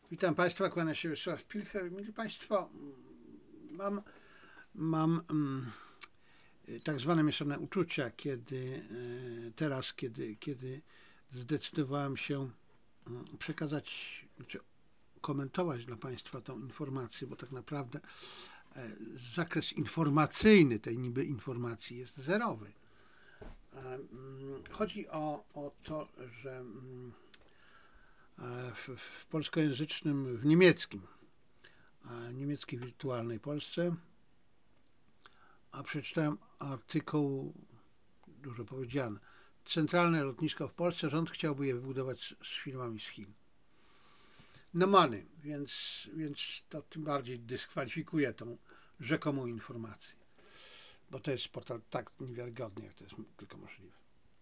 Witam Państwa, kłania się Wiesław Pilcher. Mili Państwo, mam tak zwane mieszane uczucia, kiedy zdecydowałem się przekazać, czy komentować dla Państwa tą informację, bo tak naprawdę zakres informacyjny tej niby informacji jest zerowy. Chodzi o to, że w polskojęzycznym, w niemieckiej wirtualnej Polsce, a przeczytałem artykuł, dużo powiedziane, centralne lotnisko w Polsce, rząd chciałby je wybudować z firmami z Chin. No money, więc to tym bardziej dyskwalifikuje tą rzekomą informację, bo to jest portal tak niewiarygodny, jak to jest tylko możliwe.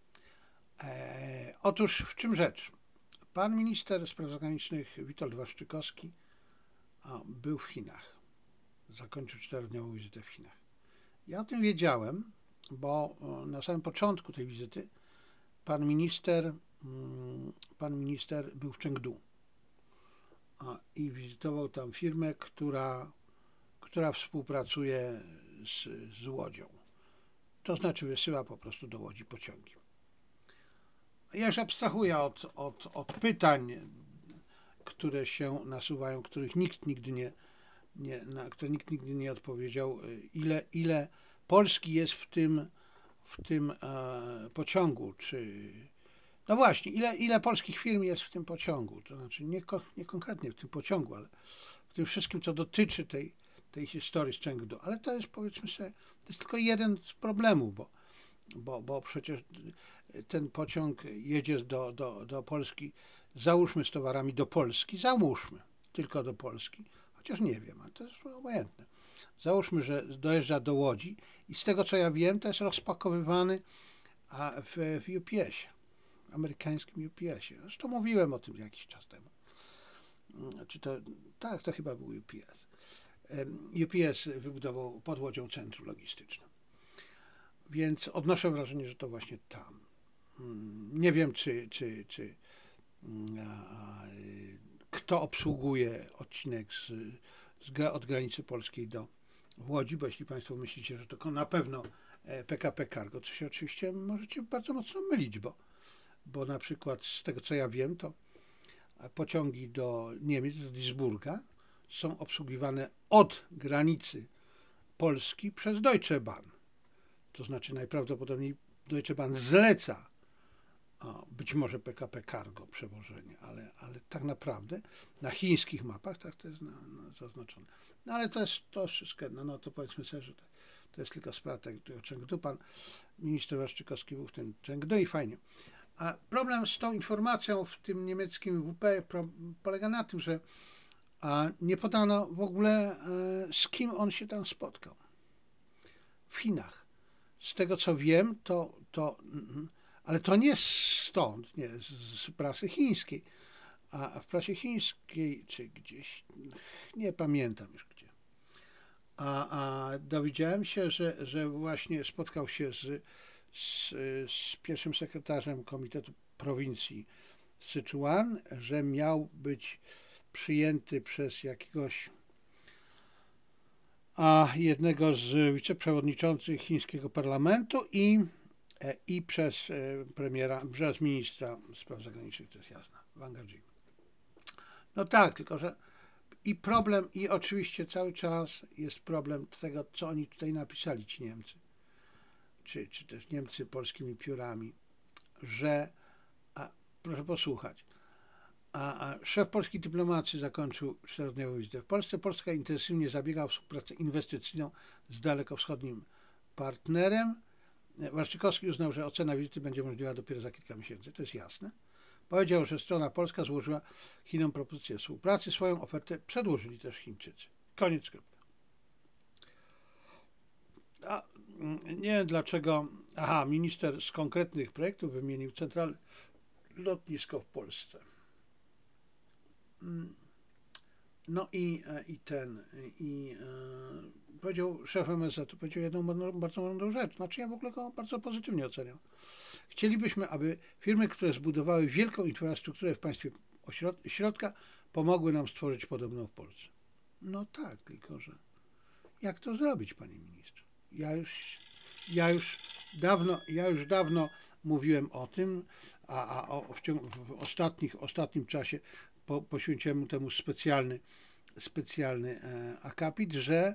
Otóż w czym rzecz? Pan minister spraw zagranicznych Witold Waszczykowski był w Chinach. Zakończył 4-dniową wizytę w Chinach. Ja o tym wiedziałem, bo na samym początku tej wizyty pan minister był w Chengdu i wizytował tam firmę, która współpracuje z Łodzią. To znaczy wysyła po prostu do Łodzi pociągi. Ja już abstrahuję od pytań, które się nasuwają, na które nikt nigdy nie odpowiedział, ile Polski jest w tym pociągu, no właśnie, ile polskich firm jest w tym pociągu, to znaczy nie konkretnie w tym pociągu, ale w tym wszystkim, co dotyczy tej historii z Chengdu, ale to jest, powiedzmy sobie, to jest tylko jeden z problemów, bo przecież ten pociąg jedzie do Polski, załóżmy z towarami do Polski, załóżmy tylko do Polski, chociaż nie wiem, ale to jest obojętne. Załóżmy, że dojeżdża do Łodzi i z tego co ja wiem, to jest rozpakowywany w UPS-ie, amerykańskim UPS-ie. Zresztą mówiłem o tym jakiś czas temu. Tak, to chyba był UPS. UPS wybudował pod Łodzią centrum logistyczne. Więc odnoszę wrażenie, że to właśnie tam. Nie wiem, czy kto obsługuje odcinek od granicy polskiej do Łodzi, bo jeśli Państwo myślicie, że to na pewno PKP Cargo, to się oczywiście możecie bardzo mocno mylić, bo na przykład z tego co ja wiem, to pociągi do Niemiec, do Duisburga są obsługiwane od granicy Polski przez Deutsche Bahn. To znaczy najprawdopodobniej Deutsche Bahn zleca być może PKP Cargo przewożenie, ale tak naprawdę na chińskich mapach tak to jest zaznaczone. No ale to wszystko, no to powiedzmy sobie, że to jest tylko sprawa tego Chengdu. Pan minister Waszczykowski był w tym Chengdu i fajnie. A problem z tą informacją w tym niemieckim WP polega na tym, że nie podano w ogóle z kim on się tam spotkał. W Chinach. Z tego co wiem, ale to nie stąd, nie, z prasy chińskiej. A w prasie chińskiej, czy gdzieś, nie pamiętam już gdzie, dowiedziałem się, że właśnie spotkał się z pierwszym sekretarzem Komitetu Prowincji Syczuan, że miał być przyjęty przez jakiegoś jednego z wiceprzewodniczących chińskiego parlamentu i przez premiera, przez ministra spraw zagranicznych, to jest jasne, Wang Yi. No tak, tylko że i oczywiście cały czas jest problem tego, co oni tutaj napisali, ci Niemcy, czy też Niemcy polskimi piórami, że, proszę posłuchać, szef polskiej dyplomacji zakończył 4-dniową wizytę w Polsce. Polska intensywnie zabiega o współpracę inwestycyjną z dalekowschodnim partnerem. Waszczykowski uznał, że ocena wizyty będzie możliwa dopiero za kilka miesięcy. To jest jasne. Powiedział, że strona polska złożyła Chinom propozycję współpracy. Swoją ofertę przedłożyli też Chińczycy. Koniec kropka. Nie wiem dlaczego. Minister z konkretnych projektów wymienił centralne lotnisko w Polsce. No i powiedział szef MSZ-u, powiedział jedną bardzo mądrą rzecz. Znaczy ja w ogóle go bardzo pozytywnie oceniam. Chcielibyśmy, aby firmy, które zbudowały wielką infrastrukturę w państwie środka, pomogły nam stworzyć podobną w Polsce. No tak, tylko że jak to zrobić, panie ministrze? Ja już dawno mówiłem o tym, w ostatnim czasie poświęciłem temu specjalny akapit,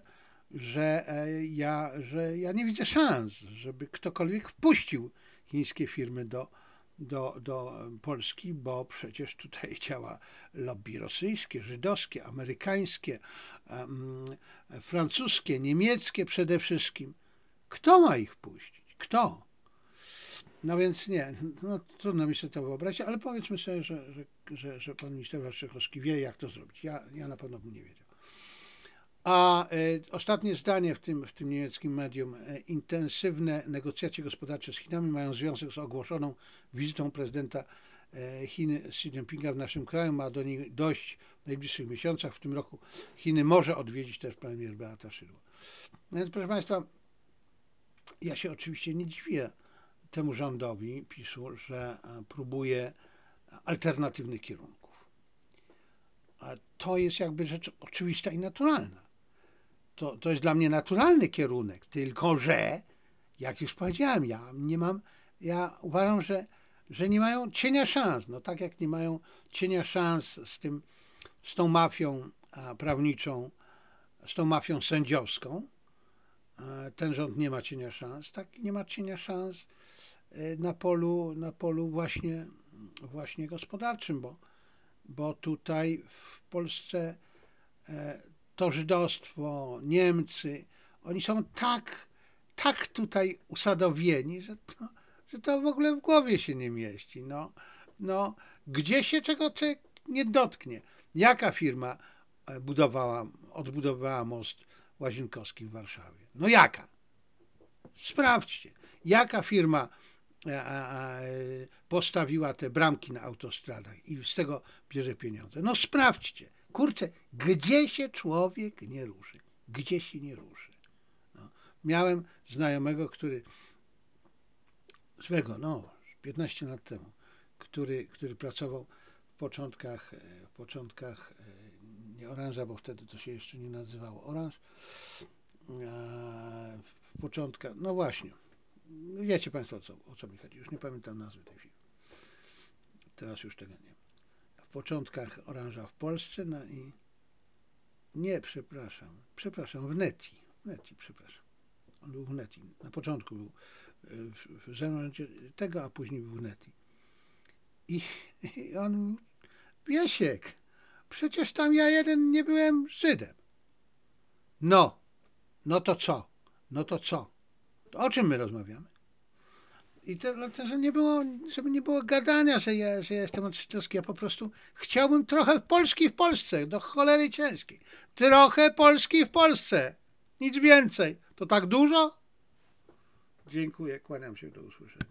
że ja nie widzę szans, żeby ktokolwiek wpuścił chińskie firmy do Polski, bo przecież tutaj działa lobby rosyjskie, żydowskie, amerykańskie, em, francuskie, niemieckie przede wszystkim. Kto ma ich wpuścić? Kto? No więc nie, no, trudno mi sobie to wyobrazić, ale powiedzmy sobie, że pan minister Waszczykowski wie, jak to zrobić. Ja na pewno bym nie wiedział. A ostatnie zdanie w tym niemieckim medium. Intensywne negocjacje gospodarcze z Chinami mają związek z ogłoszoną wizytą prezydenta Chin Xi Jinpinga w naszym kraju. Ma do niej dojść w najbliższych miesiącach. W tym roku Chiny może odwiedzić też premier Beata Szydło. No więc proszę Państwa, ja się oczywiście nie dziwię temu rządowi PiS-u, że próbuje alternatywnych kierunków. A to jest jakby rzecz oczywista i naturalna. To jest dla mnie naturalny kierunek, tylko że, jak już powiedziałem, ja uważam, że nie mają cienia szans. No tak jak nie mają cienia szans z tą mafią prawniczą, z tą mafią sędziowską, ten rząd nie ma cienia szans, tak nie ma cienia szans na polu właśnie gospodarczym, bo tutaj w Polsce to żydostwo, Niemcy, oni są tak tutaj usadowieni, że to w ogóle w głowie się nie mieści. Gdzie się czego nie dotknie? Jaka firma odbudowała most Łazienkowski w Warszawie? No jaka? Sprawdźcie. Jaka firma postawiła te bramki na autostradach i z tego bierze pieniądze? No sprawdźcie. Kurczę, gdzie się człowiek nie ruszy? Gdzie się nie ruszy? No. Miałem znajomego, no 15 lat temu, który pracował w początkach nie Oranża, bo wtedy to się jeszcze nie nazywało Oranż, w początkach, no właśnie, wiecie Państwo o co mi chodzi, już nie pamiętam nazwy tej firmy, teraz już tego nie. W początkach Oranża w Polsce, no i nie, przepraszam, w Neti, przepraszam. On był w Neti. Na początku był w zarządzie tego, a później był w Neti. I on mówił, Wiesiek, przecież tam ja jeden nie byłem Żydem. No to co? No to co? To o czym my rozmawiamy? I to dlatego, żeby nie było gadania, że ja jestem odszczytowski. Ja po prostu chciałbym trochę Polski w Polsce, do cholery ciężkiej. Trochę Polski w Polsce. Nic więcej. To tak dużo? Dziękuję, kłaniam się, do usłyszenia.